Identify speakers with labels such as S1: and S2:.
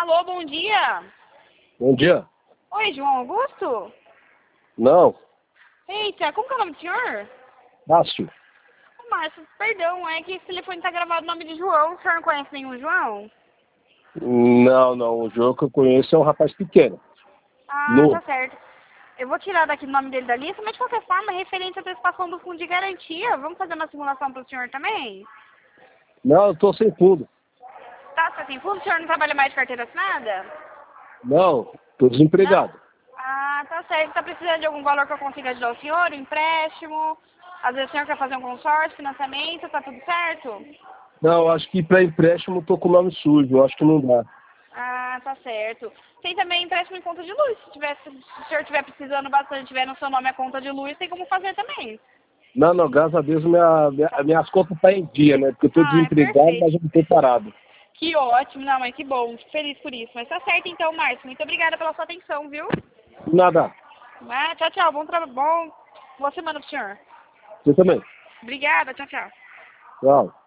S1: Alô, bom dia.
S2: Bom dia.
S1: Oi, João Augusto?
S2: Não,
S1: Eita, como que é o nome do senhor?
S2: Márcio.
S1: Ô, Márcio, perdão, é que esse telefone tá gravado o nome de João. O senhor não conhece nenhum João?
S2: Não. O João que eu conheço é um rapaz pequeno.
S1: Ah, tá
S2: Novo.
S1: certo. Eu vou tirar daqui o nome dele da lista, mas de qualquer forma, referente à antecipação do fundo de garantia, vamos fazer uma simulação para o senhor também?
S2: Não, eu tô sem fundo.
S1: Tá sem fundo? O senhor não trabalha mais de carteira assinada?
S2: Não, tô
S1: Não?
S2: desempregado.
S1: Ah, tá certo. Tá precisando de algum valor que eu consiga ajudar o senhor? Um empréstimo? Às vezes o senhor quer fazer um consórcio, financiamento, tá tudo certo?
S2: Não, acho que para empréstimo tô com o nome sujo. Acho que não dá.
S1: Ah, tá certo. Tem também empréstimo em conta de luz. Se o senhor estiver precisando bastante, tiver no seu nome a conta de luz, tem como fazer também.
S2: Não, graças a Deus minhas contas tá em dia, né? Porque eu tô
S1: Ah, é
S2: desempregado,
S1: perfeito.
S2: mas eu não tô parado.
S1: Que ótimo. Não, mas que bom. Fico feliz por isso. Mas tá certo então, Márcio. Muito obrigada pela sua atenção, viu?
S2: Nada.
S1: Ah, tchau, tchau. Bom trabalho. Boa semana pro senhor.
S2: Você também.
S1: Obrigada. Tchau, tchau.
S2: Tchau.